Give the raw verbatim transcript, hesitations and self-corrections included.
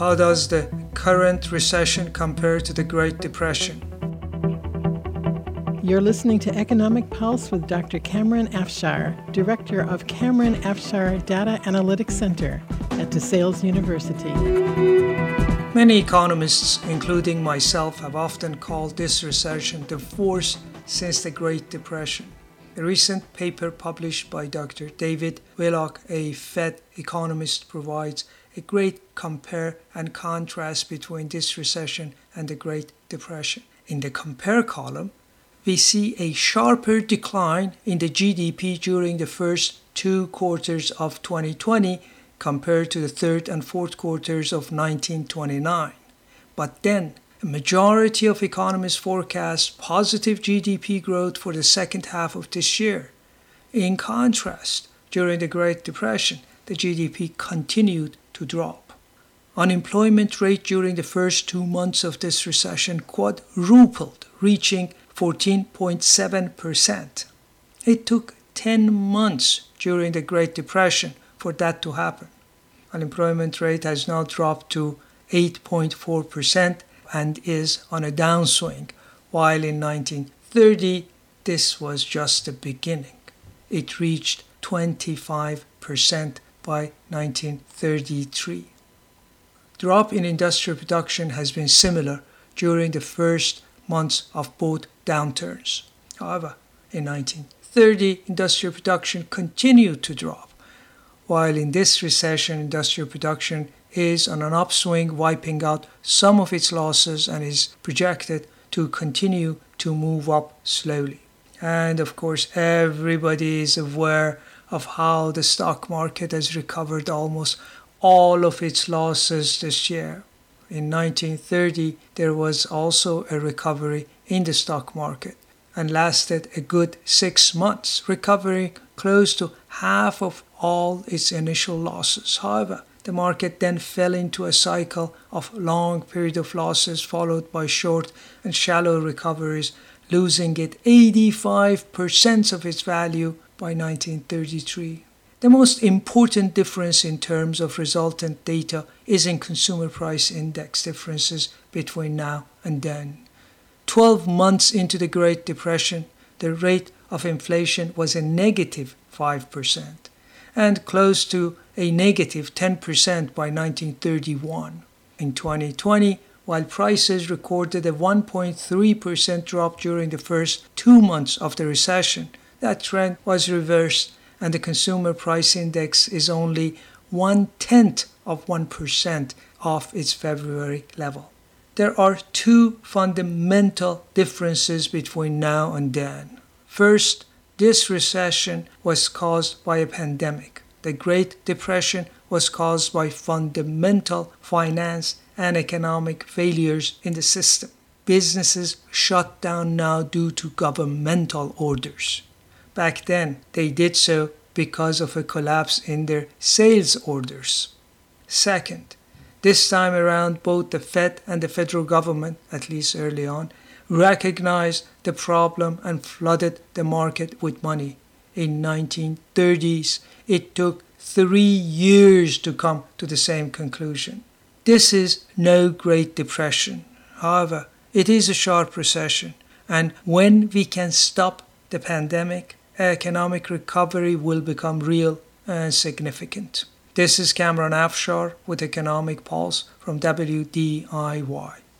how does the current recession compare to the Great Depression? You're listening to Economic Pulse with Doctor Cameron Afshar, Director of Cameron Afshar Data Analytics Center at DeSales University. Many economists, including myself, have often called this recession the worst since the Great Depression. A recent paper published by Doctor David Willock, a Fed economist, provides a great compare and contrast between this recession and the Great Depression. In the compare column, we see a sharper decline in the G D P during the first two quarters of twenty twenty compared to the third and fourth quarters of nineteen twenty-nine. But then, a majority of economists forecast positive G D P growth for the second half of this year. In contrast, during the Great Depression, the G D P continued to drop. Unemployment rate during the first two months of this recession quadrupled, reaching fourteen point seven percent. It took ten months during the Great Depression for that to happen. Unemployment rate has now dropped to eight point four percent and is on a downswing, while in nineteen thirty this was just the beginning. It reached twenty-five percent by nineteen thirty-three. Drop in industrial production has been similar during the first months of both downturns. However, in nineteen thirty, industrial production continued to drop, while in this recession, industrial production is on an upswing, wiping out some of its losses and is projected to continue to move up slowly. And of course, everybody is aware of how the stock market has recovered almost all of its losses this year. In nineteen thirty, there was also a recovery in the stock market and lasted a good six months, recovering close to half of all its initial losses. However, the market then fell into a cycle of long period of losses followed by short and shallow recoveries, losing it eighty-five percent of its value by nineteen thirty-three. The most important difference in terms of resultant data is in consumer price index differences between now and then. Twelve months into the Great Depression, the rate of inflation was a negative five percent and close to a negative ten percent by nineteen thirty-one. In twenty twenty, while prices recorded a one point three percent drop during the first two months of the recession, that trend was reversed and the consumer price index is only one-tenth of one percent off its February level. There are two fundamental differences between now and then. First, this recession was caused by a pandemic. The Great Depression was caused by fundamental finance and economic failures in the system. Businesses shut down now due to governmental orders. Back then, they did so because of a collapse in their sales orders. Second, this time around, both the Fed and the federal government, at least early on, recognized the problem and flooded the market with money. In nineteen thirties, it took three years to come to the same conclusion. This is no Great Depression. However, it is a sharp recession, and when we can stop the pandemic, economic recovery will become real and significant. This is Cameron Afshar with Economic Pulse from W D I Y.